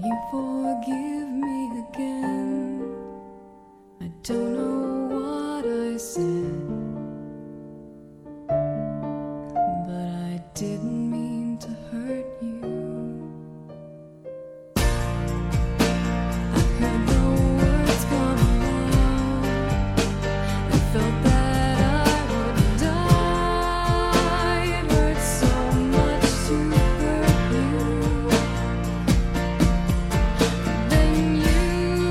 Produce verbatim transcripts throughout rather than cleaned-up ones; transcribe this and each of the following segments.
you forgive me again? I don't know what I said, but I didn't mean to hurt you. I heard the words come out. I felt that I would die. It hurt so much to hurt you. Then you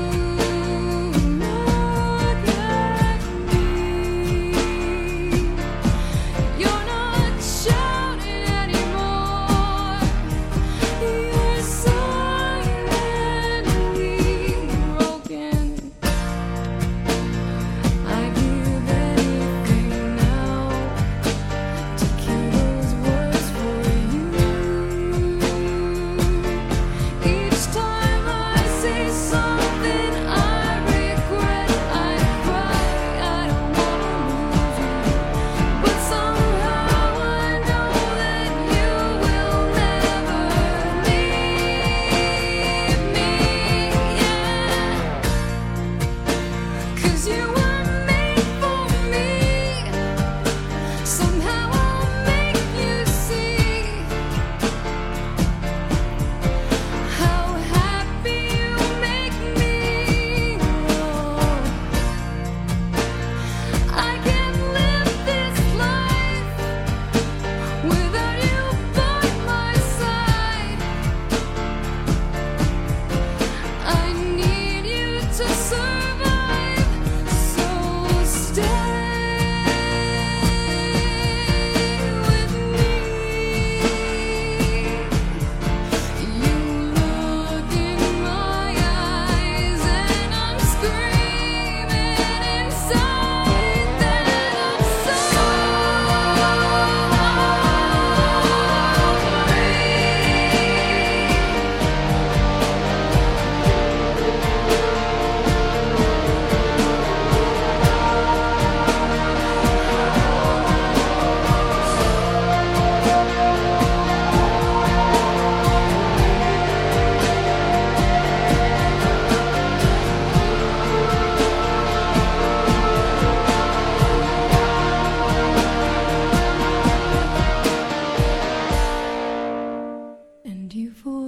look at me. You're not shouting anymore. You're silently broken. I give anything now to kill those words for you. Each time I say something I regret, I cry. I don't wanna lose you, but somehow I know that you will never leave me. Yeah. 'Cause you were made for me. Somehow I'll make you see how happy you make me. Oh, I can't live this life without you by my side. I need you to survive, so stay with me. You look in my eyes and I'm screaming inside that I'm and you for